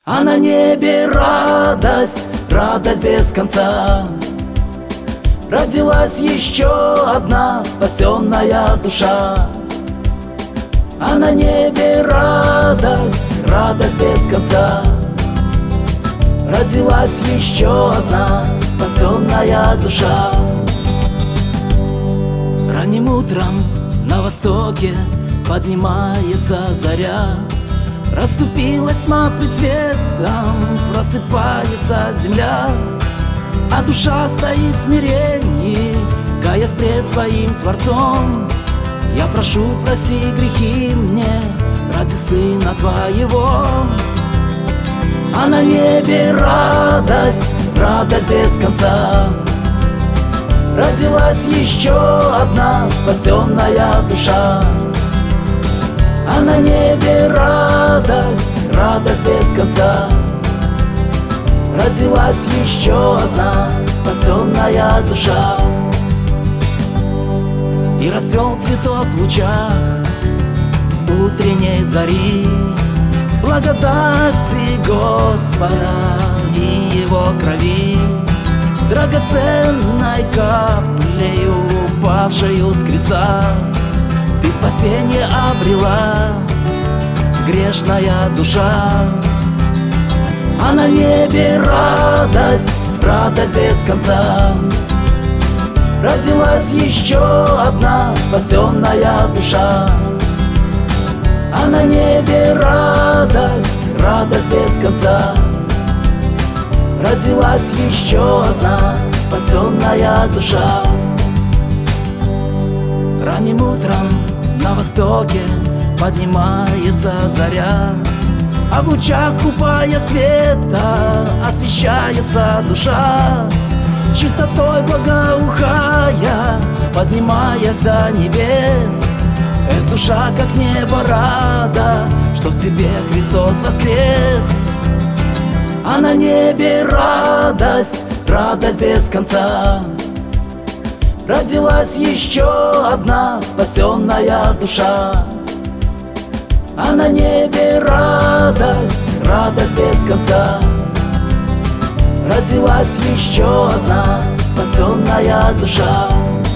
А на небе радость, радость без конца. Родилась еще одна спасенная душа. А на небе радость, радость без конца. Родилась еще одна спасенная душа. Ранним утром на востоке поднимается заря. Расступилась тьма пред светом, просыпается земля. А душа стоит в смирении, каясь пред своим Творцом. Я прошу, прости грехи мне ради Сына Твоего. А на небе радость, радость без конца. Родилась еще одна спасенная душа. А на небе радость, радость без конца. Родилась еще одна спасенная душа. И расцвел цветок в лучах утренней зари, благодати Господа и Его крови, драгоценной каплею, упавшею с креста. Ты спасение обрела, грешная душа. А на небе радость, радость без конца. Родилась еще одна спасенная душа. А на небе радость, радость без конца. Родилась еще одна спасенная душа. Ранним утром на востоке поднимается заря, а в лучах купая света освещается душа. Чистотой благоухая, поднимаясь до небес, душа как небо рада, что в тебе Христос воскрес. А на небе радость, радость без конца. Родилась еще одна спасенная душа. А на небе радость, радость без конца. Родилась еще одна спасенная душа.